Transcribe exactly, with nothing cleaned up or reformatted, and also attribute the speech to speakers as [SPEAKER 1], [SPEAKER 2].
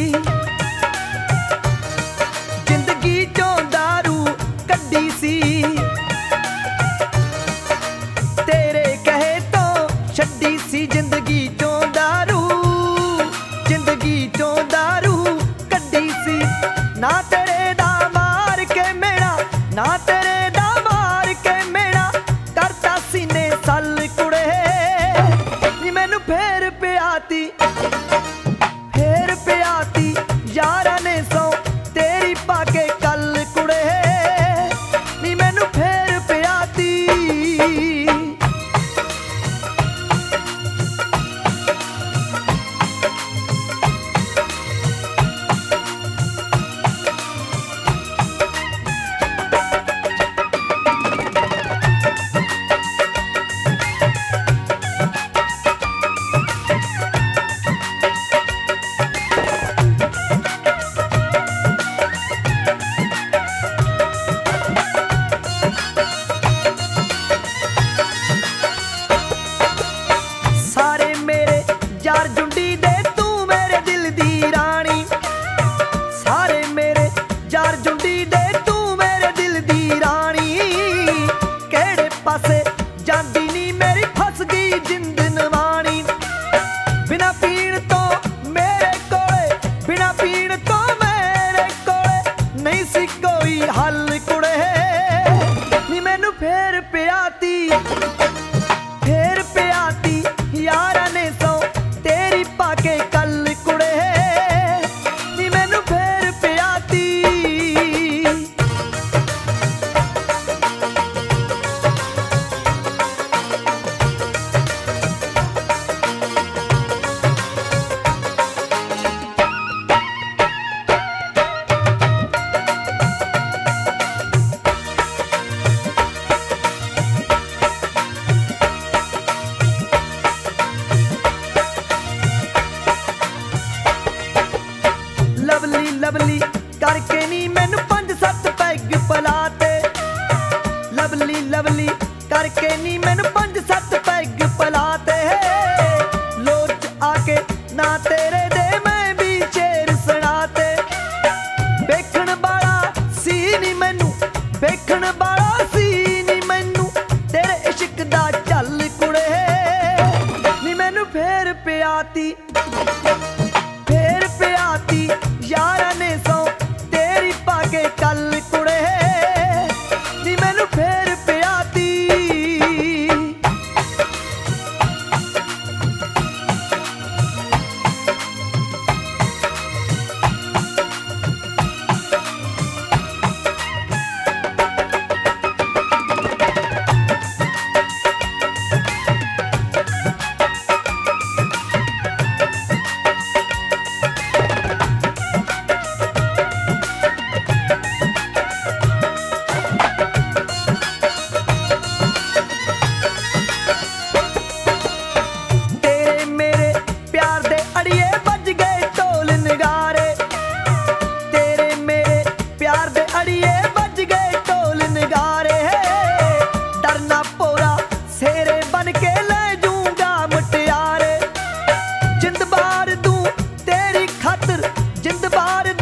[SPEAKER 1] जिंदगी चों दारू कड्डी सी तेरे कहे तो छड्डी सी। जिंदगी चों दारू जिंदगी चों दारू कड्डी सी। ना तेरे दा मार के मेरा ना तेरे दा मार के मेरा करता सीने सल कुड़े नी मैनू फेर पियाती फेर पियाती यारा ने सौ तेरी पाके कल कुड़े नी मैनू फेर पियाती। सारे मेरे यार जुंडी दे तू मेरे दिल दी रानी। सारे मेरे यार जुंडी दे तू मेरे दिल दी रानी। केड़े पासे जांदी नी मेरी फस गई जिंद नवानी। बिना पीण तो मेरे कोले बिना पीण तो मेरे कोले नहीं सी कोई हल कुड़े नी मैनू फेर पियाती फेर पियाती यारा ने सौ तेरी पाके कल कुड़े नी मैनू फेर पियाती। लवली लवली करके नी मैनू पंज सत्त पैग पलाते। लवली लवली करके नी मैनू पंज सत्त पैग पलाते। लोच आके ना तेरे दे मैं भी शेर सुनाते। वेखण वाला सी नी मैनू वेखण वाला सी नी मैनू तेरे इश्क दा चल कुड़े नी मैनू फेर पियाती फेर पियाती यारा ने सौ तेरी पाके कल कुड़े नी मैनू फेर पियाती। तेरे मेरे प्यार दे अड़िए बज गए ढोल नगारे। तेरे मेरे प्यार दे अड़िए बज गए ढोल नगारे। डरना पोरा सेरे बन के ले जूंगा मुटियारे। जिंद बार दूं तेरी खातिर जिंद बार